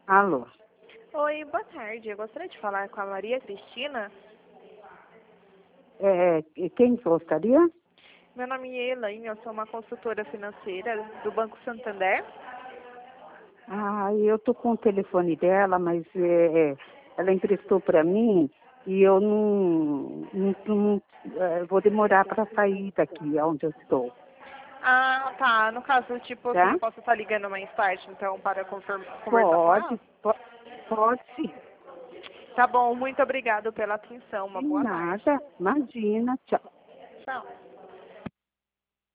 Alô? Oi, boa tarde. Eu gostaria de falar com a Maria Cristina. Quem gostaria? Meu nome é Elaine, eu sou uma consultora financeira do Banco Santander. Eu tô com o telefone dela, mas ela emprestou para mim e eu vou demorar para sair daqui onde eu estou, Ah, tá. No caso, tipo, assim, tá? eu posso estar ligando mais tarde, então, para conversar com ela? Pode, pode sim. Tá bom, muito obrigado pela atenção. Uma De boa tarde. nada, imagina, tchau. Tchau.